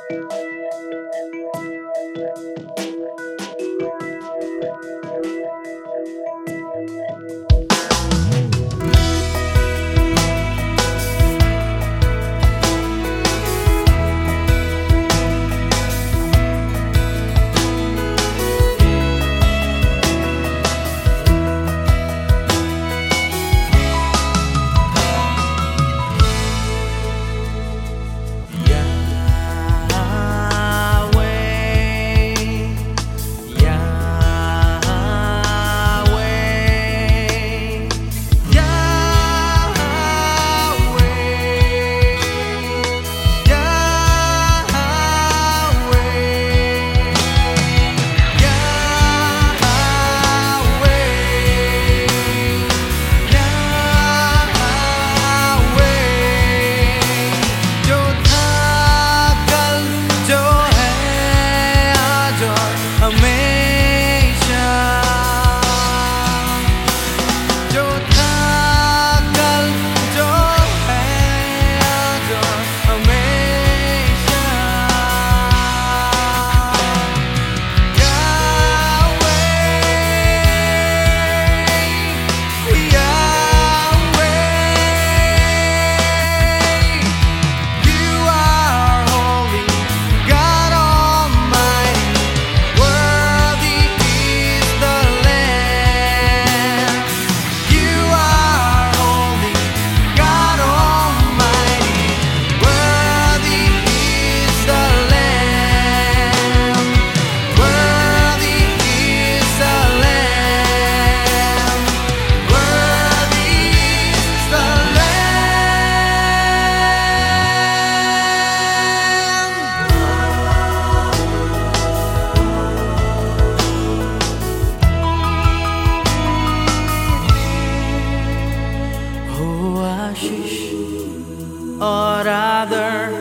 और आदर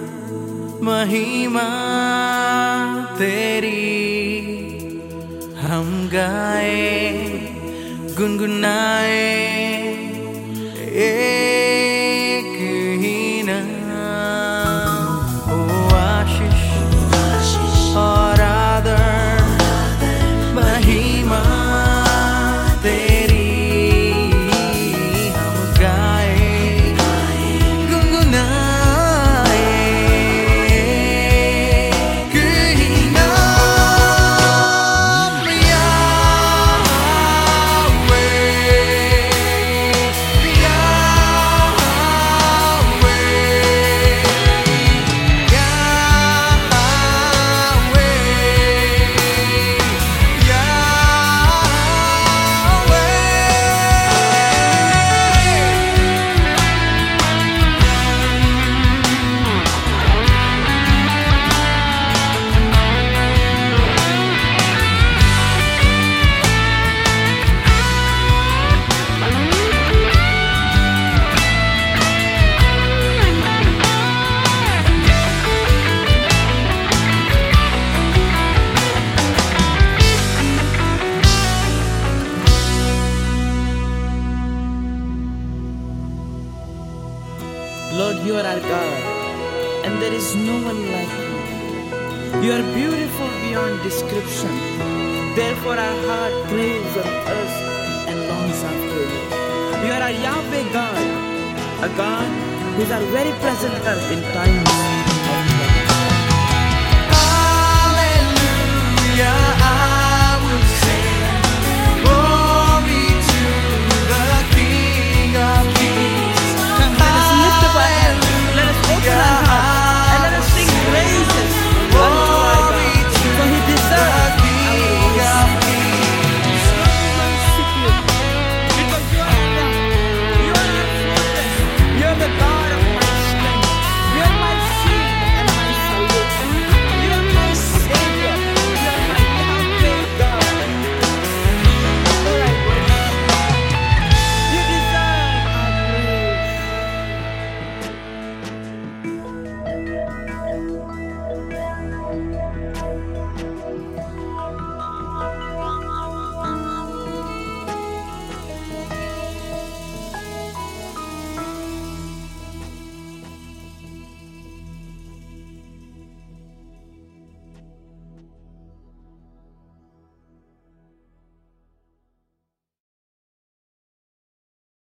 महिमा तेरी हम गाए गुनगुनाए एक ही नाम। ओ आशीष और आदर महिमा तेरी हम गाए गुनगुनाए एक ही नाम। Lord, you are our God, and there is no one like you. You are beautiful beyond description. Therefore our heart craves on us and longs after you. You are our Yahweh God, a God who is our very present help in time of